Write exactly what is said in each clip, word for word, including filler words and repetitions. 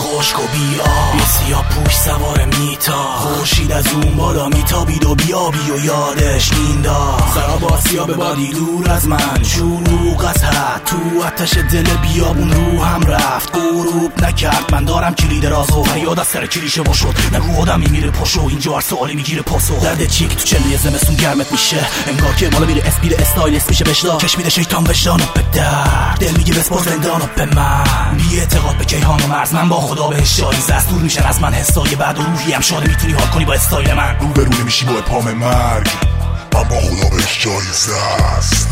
خشک و بیا بی سیاه پوش سوار میتا خورشید از اون بالا میتابید و بیابی و یادش مینداخت سراب آسیاب بادی دور از من شلوغ از حد تو آتش دل بیابون رو هم رفت غروب نکرد من دارم کلید رازو فریاد از سر کلیشه وا شد نگو آدم میمیره پاشو اینجا هر سوالی میگیره پاسو درد چیک تو چله زمستون گرمت میشه انگار که بالا میره اسپید استایلست میشه بشلا کش میده شیطان وجدانو به درد دل میگه بسپار زندانو به من بی اعتقاد به کیهان و مرز من با خدا بهش شایزه است دور میشن از من حسای بعد و روحی هم شاده میتونی حال کنی با استایل من رو به رو نمیشی با پام مرگ من با خدا بهش جایزه است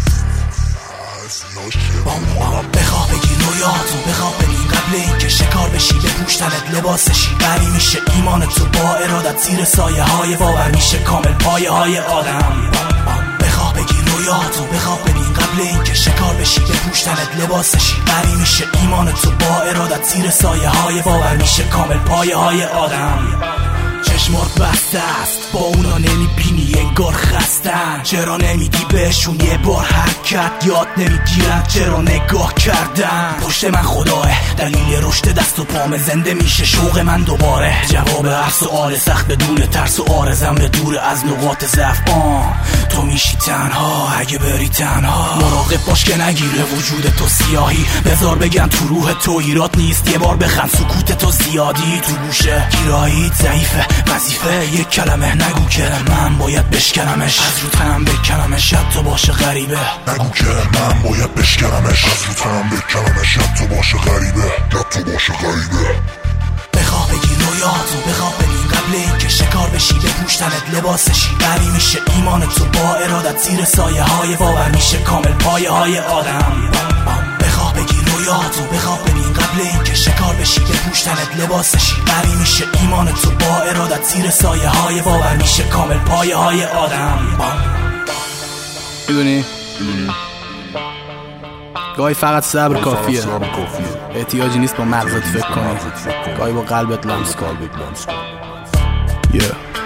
بخواه بگیر رویاتو بخواه ببین قبل این که شکار بشی به پوشتنت لباسشی بری میشه ایمانت تو با ارادت زیر سایه های باور میشه کامل پایه های آدم بخواه بگیر رویاتو بخواه ببین قبل این که شکار بشی به پوشتنت لباسشی بری میشه ایمانت تو با ارادت زیر سایه های باور میشه کامل پایه های آدم چشمات بسته است با اونا نمیبینی انگار خستن چرا نمیدی بهشون یه بار حرکت یاد نمیگیرن چرا نگاه کردن پشت من خداه دلیل رشد دست و پام زنده میشه شوق من دوباره جواب هر سؤال سخت بدون ترس و آرزم به دور از نقاط ضعف آن تو میشی تنها اگه بری تنها مراقب باش که نگیره وجود تو سیاهی بذار بگن تو روح تو ایراد نیست یه بار بخند سکوت تو زیادی تو گوشه گیرایی ضعیفه وظیفه یک کلمه نگو که من باید بشکنمش از رو تنم بکنمش شد تو باشه غریبه نگو که من باید بشکنمش از رو تنم بکنمش شد تو باشه غریبه شد تو باشه غریبه بخواه بگیر رویاتو بخواه ببین قبل این که شکار بشی به پوشتنت لباسشی بری میشه ایمانت تو با ارادت زیر سایه های باور میشه کامل پایه های آدم بخواه بگیر رویاتو بخواه ببین قبل این که شکار بشی به پوشتنت لباسشی بری میشه ایمانت تو با ارادت زیر سایه های باور میشه کامل پایه های آدم میدونی؟ گاهی فقط صبر کافیه احتیاجی نیست با مغزت فکر کنی گاهی با قلبت لمس کن yeah.